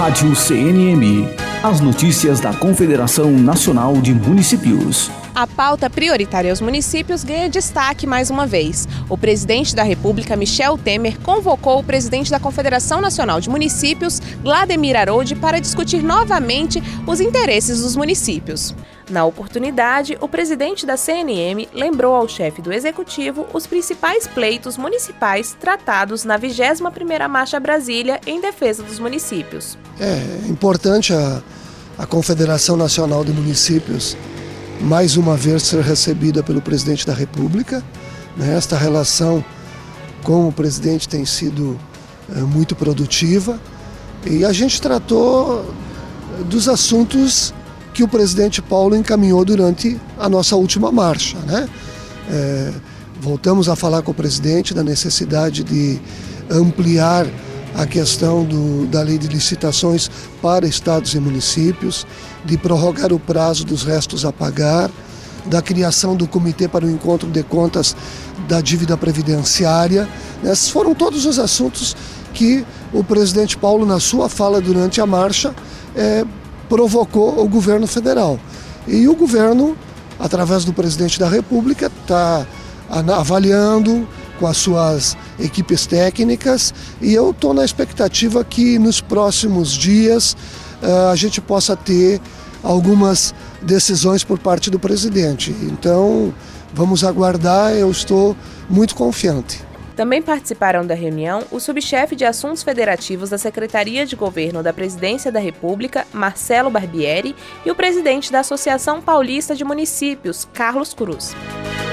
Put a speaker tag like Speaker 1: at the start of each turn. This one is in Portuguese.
Speaker 1: Rádio CNM. As notícias da Confederação Nacional de Municípios.
Speaker 2: A pauta prioritária aos municípios ganha destaque mais uma vez. O presidente da República, Michel Temer, convocou o presidente da Confederação Nacional de Municípios, Wladimir Aroldi, para discutir novamente os interesses dos municípios. Na oportunidade, o presidente da CNM lembrou ao chefe do Executivo os principais pleitos municipais tratados na 21ª Marcha Brasília em defesa dos municípios.
Speaker 3: É importante a Confederação Nacional de Municípios mais uma vez ser recebida pelo presidente da República. Esta relação com o presidente tem sido muito produtiva e a gente tratou dos assuntos que o presidente Paulo encaminhou durante a nossa última marcha, né? Voltamos a falar com o presidente da necessidade de ampliar a questão da lei de licitações para estados e municípios, de prorrogar o prazo dos restos a pagar, da criação do Comitê para o Encontro de Contas da Dívida Previdenciária. Esses foram todos os assuntos que o presidente Paulo, na sua fala durante a marcha, provocou o governo federal. E o governo, através do presidente da República, está avaliando com as suas equipes técnicas, e eu estou na expectativa que nos próximos dias a gente possa ter algumas decisões por parte do presidente. Então, vamos aguardar, eu estou muito confiante.
Speaker 2: Também participaram da reunião o subchefe de Assuntos Federativos da Secretaria de Governo da Presidência da República, Marcelo Barbieri, e o presidente da Associação Paulista de Municípios, Carlos Cruz.